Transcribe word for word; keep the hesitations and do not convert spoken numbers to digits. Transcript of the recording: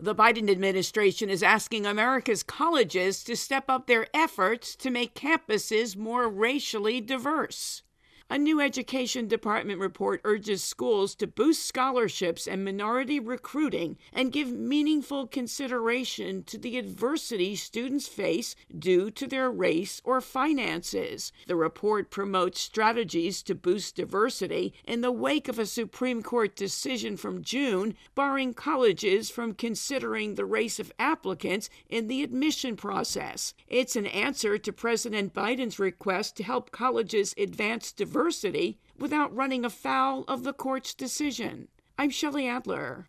The Biden administration is asking America's colleges to step up their efforts to make campuses more racially diverse. A new Education Department report urges schools to boost scholarships and minority recruiting and give meaningful consideration to the adversity students face due to their race or finances. The report promotes strategies to boost diversity in the wake of a Supreme Court decision from June barring colleges from considering the race of applicants in the admission process. It's an answer to President Biden's request to help colleges advance diversity without running afoul of the court's decision. I'm Shelley Adler.